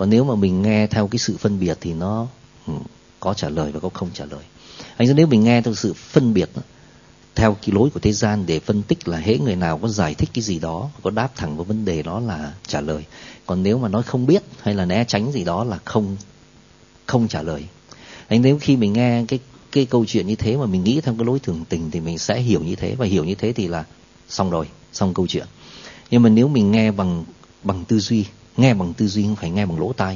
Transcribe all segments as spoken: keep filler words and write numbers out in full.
Còn nếu mà mình nghe theo cái sự phân biệt thì nó ừ, có trả lời và có không trả lời. Anh nếu mình nghe theo sự phân biệt đó, theo cái lối của thế gian để phân tích là hễ người nào có giải thích cái gì đó, có đáp thẳng vào vấn đề đó là trả lời. Còn nếu mà nói không biết hay là né tránh gì đó là không không trả lời. Anh nếu khi mình nghe cái cái câu chuyện như thế mà mình nghĩ theo cái lối thường tình thì mình sẽ hiểu như thế, và hiểu như thế thì là xong rồi, xong câu chuyện. Nhưng mà nếu mình nghe bằng bằng tư duy, nghe bằng tư duy không phải nghe bằng lỗ tai,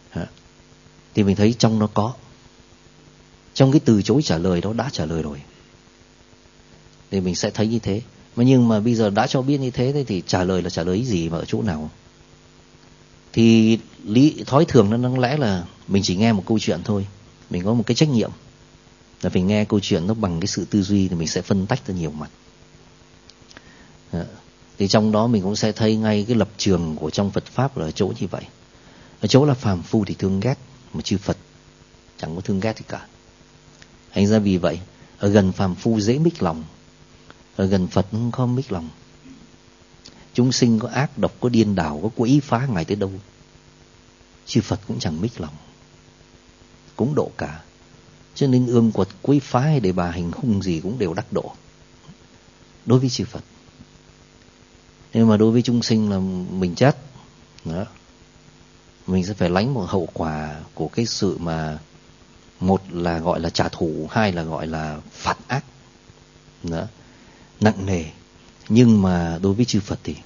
thì mình thấy trong nó có, trong cái từ chối trả lời đó đã trả lời rồi, thì mình sẽ thấy như thế. Mà nhưng mà bây giờ đã cho biết như thế thì trả lời là trả lời gì và ở chỗ nào? Thì lý thói thường nó đáng lẽ là mình chỉ nghe một câu chuyện thôi, mình có một cái trách nhiệm là phải nghe câu chuyện nó bằng cái sự tư duy, thì mình sẽ phân tách ra nhiều mặt. Đó. Thì trong đó mình cũng sẽ thấy ngay cái lập trường của trong Phật Pháp là ở chỗ như vậy. Ở chỗ là phàm phu thì thương ghét, mà chư Phật chẳng có thương ghét gì cả. Thành ra vì vậy, ở gần phàm phu dễ mích lòng, ở gần Phật không có mích lòng. Chúng sinh có ác độc, có điên đảo, có quấy phá Ngài tới đâu, chư Phật cũng chẳng mích lòng, cũng độ cả. Cho nên ương quật quấy phá hay để bà hành hung gì cũng đều đắc độ đối với chư Phật. Nhưng mà đối với chúng sinh là mình chết đó, mình sẽ phải lãnh một hậu quả của cái sự mà một là gọi là trả thù, hai là gọi là phạt ác đó, nặng nề. Nhưng mà đối với chư Phật thì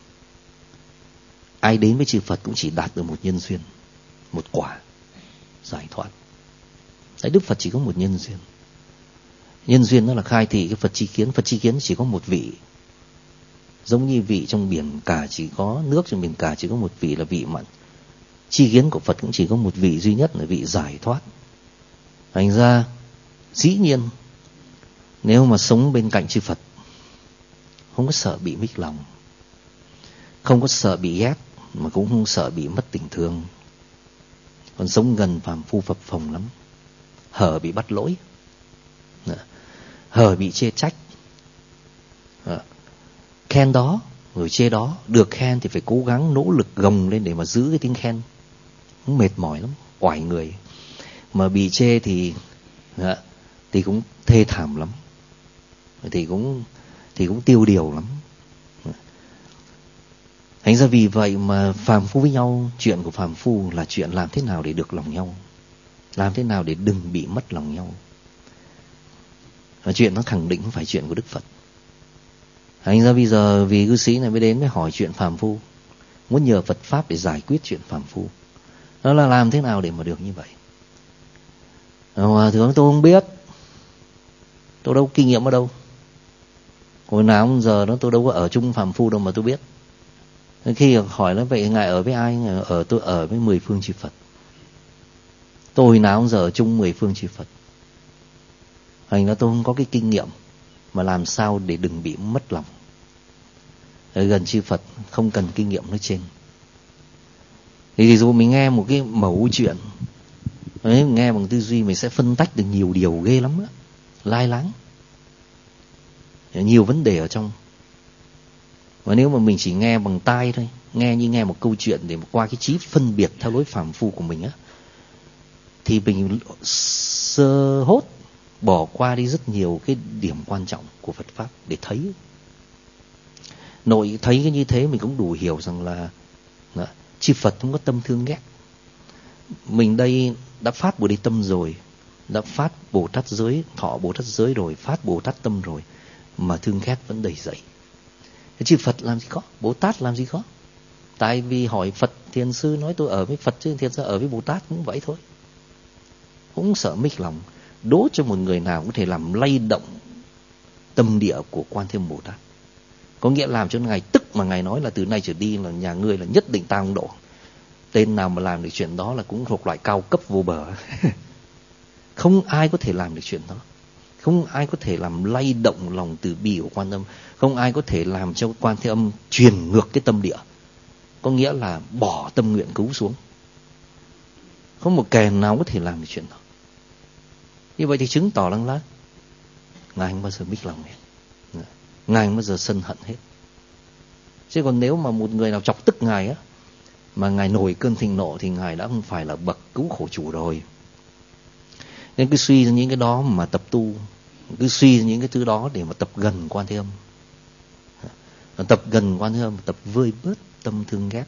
ai đến với chư Phật cũng chỉ đạt được một nhân duyên, một quả giải thoát. Đấy, Đức Phật chỉ có một nhân duyên. Nhân duyên đó là khai thị cái Phật chi kiến. Phật chi kiến chỉ có một vị, giống như vị trong biển cả chỉ có nước trong biển cả chỉ có một vị là vị mặn. Chi kiến của Phật cũng chỉ có một vị duy nhất là vị giải thoát. Thành ra dĩ nhiên nếu mà sống bên cạnh chư Phật, không có sợ bị mích lòng, không có sợ bị ghét, mà cũng không sợ bị mất tình thương. Còn sống gần phàm phu phập phồng lắm, hở bị bắt lỗi, hở bị chê trách, khen đó rồi chê đó. Được khen thì phải cố gắng nỗ lực gồng lên để mà giữ cái tiếng khen, cũng mệt mỏi lắm, oải người. Mà bị chê thì thì cũng thê thảm lắm, thì cũng thì cũng tiêu điều lắm. Thành ra vì vậy mà phàm phu với nhau, chuyện của phàm phu là chuyện làm thế nào để được lòng nhau, làm thế nào để đừng bị mất lòng nhau. Và chuyện nó khẳng định không phải chuyện của Đức Phật. Thành ra bây giờ vì cư sĩ này mới đến mới hỏi chuyện phàm phu, muốn nhờ Phật Pháp để giải quyết chuyện phàm phu. Đó là làm thế nào để mà được như vậy? Hòa thượng tôi không biết, tôi đâu kinh nghiệm ở đâu. Hồi nào giờ đó tôi đâu có ở chung phàm phu đâu mà tôi biết. Khi hỏi nó vậy ngài ở với ai? Ở tôi ở với mười phương chư Phật. Tôi nào giờ ở chung mười phương chư Phật. Thành ra tôi không có cái kinh nghiệm mà làm sao để đừng bị mất lòng. Ở gần chư Phật không cần kinh nghiệm nói trên. Thì dù mình nghe một cái mẩu chuyện, đấy, nghe bằng tư duy mình sẽ phân tách được nhiều điều ghê lắm đó, lai láng, nhiều vấn đề ở trong. Và nếu mà mình chỉ nghe bằng tai thôi, nghe như nghe một câu chuyện để qua cái trí phân biệt theo lối phàm phu của mình á, thì mình sơ hốt bỏ qua đi rất nhiều cái điểm quan trọng của Phật Pháp để thấy. Nội thấy cái như thế mình cũng đủ hiểu rằng là đó, chư Phật không có tâm thương ghét. Mình đây đã phát Bồ Đề tâm rồi, đã phát Bồ Tát giới, thọ Bồ Tát giới rồi, phát Bồ Tát tâm rồi, mà thương ghét vẫn đầy dẫy. Chư Phật làm gì có, Bồ Tát làm gì có. Tại vì hỏi Phật, thiền sư nói tôi ở với Phật chứ thiền sư ở với Bồ Tát cũng vậy thôi. Cũng sợ mích lòng. Đố cho một người nào có thể làm lay động tâm địa của Quan Thế Âm Bồ Tát, có nghĩa làm cho Ngài tức mà Ngài nói là từ nay trở đi là nhà ngươi là nhất định ta không độ. Tên nào mà làm được chuyện đó là cũng thuộc loại cao cấp vô bờ. Không ai có thể làm được chuyện đó. Không ai có thể làm lay động lòng từ bi của Quan Âm. Không ai có thể làm cho Quan Thế Âm truyền ngược cái tâm địa, có nghĩa là bỏ tâm nguyện cứu xuống. Không một kẻ nào có thể làm được chuyện đó. Như vậy thì chứng tỏ rằng là Ngài không bao giờ mích lòng hết, Ngài không bao giờ sân hận hết. Chứ còn nếu mà một người nào chọc tức Ngài á, mà Ngài nổi cơn thịnh nộ thì Ngài đã không phải là bậc cứu khổ chủ rồi. Nên cứ suy ra những cái đó mà tập tu, cứ suy ra những cái thứ đó để mà tập gần Quan Thế Âm. Tập gần Quan Thế Âm, tập vơi bớt tâm thương ghét,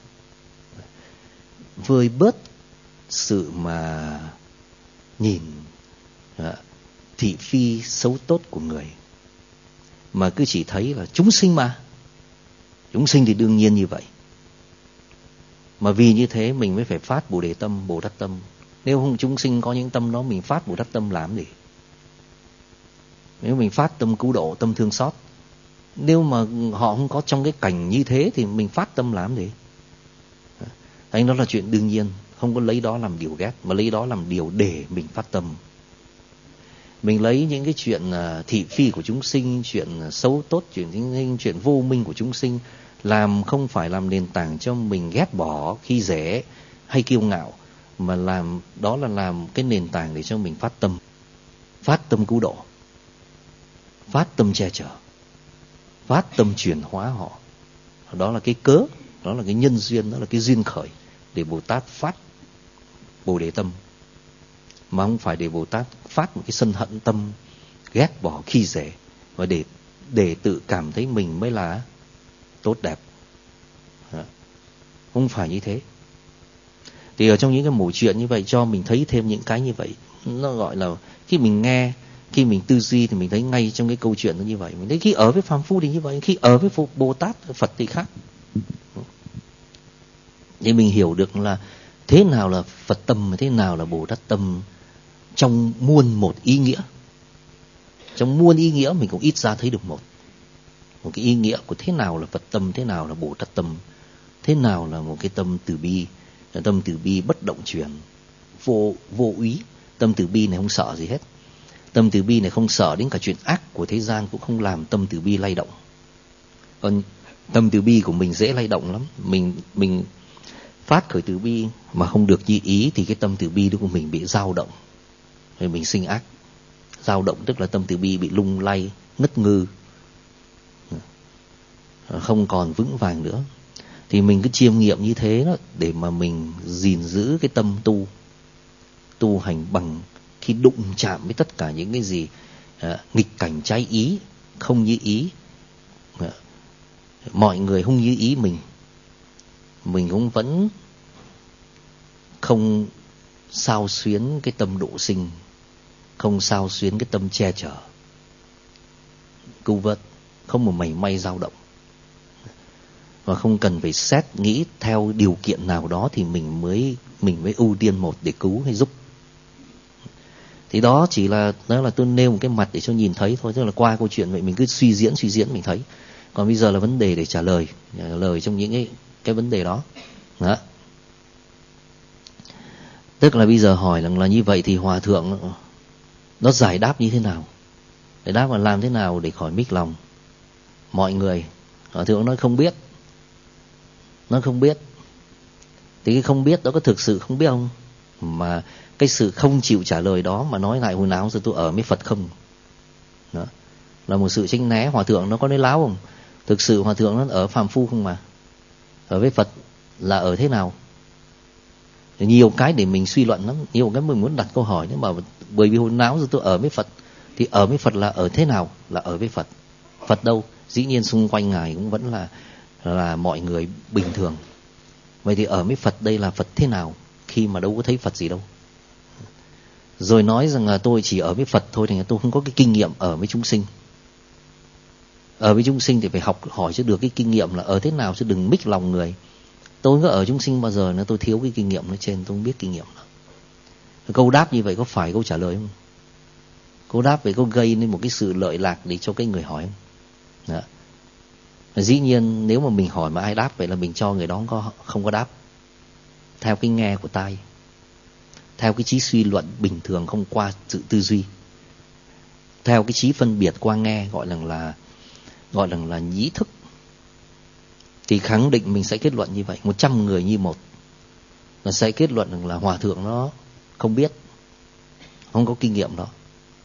vơi bớt sự mà nhìn thị phi xấu tốt của người, mà cứ chỉ thấy là chúng sinh mà. Chúng sinh thì đương nhiên như vậy. Mà vì như thế mình mới phải phát Bồ Đề tâm, Bồ Tát tâm. Nếu không chúng sinh có những tâm đó, mình phát Bồ Tát tâm làm gì? Nếu mình phát tâm cứu độ, tâm thương xót, nếu mà họ không có trong cái cảnh như thế thì mình phát tâm làm gì? Thành đó là chuyện đương nhiên, không có lấy đó làm điều ghét, mà lấy đó làm điều để mình phát tâm. Mình lấy những cái chuyện thị phi của chúng sinh, chuyện xấu tốt, chuyện sinh, chuyện vô minh của chúng sinh làm không phải làm nền tảng cho mình ghét bỏ, khi dễ hay kiêu ngạo, mà làm đó là làm cái nền tảng để cho mình phát tâm, phát tâm cứu độ, phát tâm che chở, phát tâm chuyển hóa họ. Đó là cái cớ, đó là cái nhân duyên, đó là cái duyên khởi để Bồ Tát phát Bồ Đề tâm, mà không phải để Bồ Tát phát một cái sân hận tâm, ghét bỏ khi dễ, và để để tự cảm thấy mình mới là tốt đẹp. Không phải như thế. Thì ở trong những cái mẩu chuyện như vậy cho mình thấy thêm những cái như vậy. Nó gọi là khi mình nghe, khi mình tư duy thì mình thấy ngay trong cái câu chuyện nó như vậy. Mình thấy khi ở với phàm phu thì như vậy, khi ở với Bồ Tát, Phật thì khác. Thì mình hiểu được là thế nào là Phật tâm, thế nào là Bồ Tát tâm trong muôn một ý nghĩa. Trong muôn ý nghĩa mình cũng ít ra thấy được một. Một cái ý nghĩa của thế nào là Phật tâm, thế nào là Bồ Tát tâm, thế nào là một cái tâm từ bi. Tâm từ bi bất động chuyển, vô, vô úy. Tâm từ bi này không sợ gì hết. Tâm từ bi này không sợ đến cả chuyện ác của thế gian cũng không làm tâm từ bi lay động. Còn tâm từ bi của mình dễ lay động lắm. Mình mình phát khởi từ bi mà không được như ý thì cái tâm từ bi đó của mình bị dao động, rồi mình sinh ác. Dao động tức là tâm từ bi bị lung lay, ngất ngư, không còn vững vàng nữa. Thì mình cứ chiêm nghiệm như thế đó để mà mình gìn giữ cái tâm tu, tu hành bằng khi đụng chạm với tất cả những cái gì à, nghịch cảnh trái ý, không như ý, à, mọi người không như ý mình, mình cũng vẫn không sao xuyến cái tâm độ sinh, không sao xuyến cái tâm che chở, cứu vớt, không một mảy may dao động. Và không cần phải xét nghĩ theo điều kiện nào đó thì mình mới mình mới ưu tiên một để cứu hay giúp. Thì đó chỉ là đó là tôi nêu một cái mặt để cho nhìn thấy thôi, tức là qua câu chuyện vậy mình cứ suy diễn suy diễn mình thấy. Còn bây giờ là vấn đề để trả lời, trả lời trong những cái cái vấn đề đó. Đó. Tức là bây giờ hỏi rằng là như vậy thì hòa thượng nó giải đáp như thế nào? Giải đáp là làm thế nào để khỏi mích lòng mọi người? Hòa thượng nói không biết. Nó không biết. Thì cái không biết đó có thực sự không biết không? Mà cái sự không chịu trả lời đó mà nói lại hồi nào giờ tôi ở với Phật không? Đó. Là một sự tránh né. Hòa thượng nó có nói láo không? Thực sự hòa thượng nó ở phàm phu không mà. Ở với Phật là ở thế nào? Nhiều cái để mình suy luận lắm. Nhiều cái mình muốn đặt câu hỏi. Nhưng mà bởi vì hồi nào giờ tôi ở với Phật, thì ở với Phật là ở thế nào? Là ở với Phật. Phật đâu? Dĩ nhiên xung quanh Ngài cũng vẫn là là mọi người bình thường. Vậy thì ở với Phật đây là Phật thế nào? Khi mà đâu có thấy Phật gì đâu. Rồi nói rằng là tôi chỉ ở với Phật thôi, thì tôi không có cái kinh nghiệm ở với chúng sinh. Ở với chúng sinh thì phải học hỏi cho được cái kinh nghiệm là ở thế nào chứ đừng mích lòng người. Tôi có ở chúng sinh bao giờ nữa tôi thiếu cái kinh nghiệm nó trên, tôi không biết kinh nghiệm đó. Câu đáp như vậy có phải câu trả lời không? Câu đáp vậy có gây nên một cái sự lợi lạc để cho cái người hỏi không? Đó. Dĩ nhiên nếu mà mình hỏi mà ai đáp vậy là mình cho người đó không có, không có đáp. Theo cái nghe của tai, theo cái trí suy luận bình thường không qua sự tư duy, theo cái trí phân biệt qua nghe, gọi là là gọi là là nhĩ thức, thì khẳng định mình sẽ kết luận như vậy. Một trăm người như một là sẽ kết luận rằng là hòa thượng nó không biết, không có kinh nghiệm đó.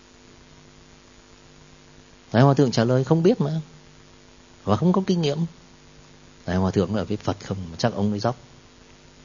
Đấy, hòa thượng trả lời không biết mà, và không có kinh nghiệm. Đấy, hòa thượng ở với Phật không, chắc ông ấy dốc.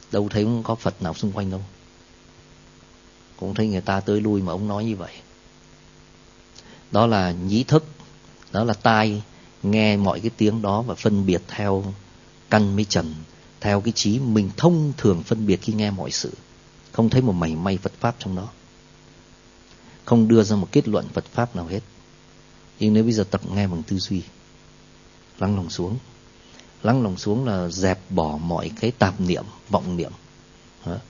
Đâu thấy có Phật nào xung quanh đâu. Cũng thấy người ta tới lui mà ông nói như vậy. Đó là nhĩ thức, đó là tai nghe mọi cái tiếng đó và phân biệt theo căn với trần, theo cái trí mình thông thường phân biệt khi nghe mọi sự, không thấy một mảy may Phật pháp trong đó, không đưa ra một kết luận Phật pháp nào hết. Nhưng nếu bây giờ tập nghe bằng tư duy, lắng lòng xuống, lắng lòng xuống là dẹp bỏ mọi cái tạp niệm, vọng niệm. Đó.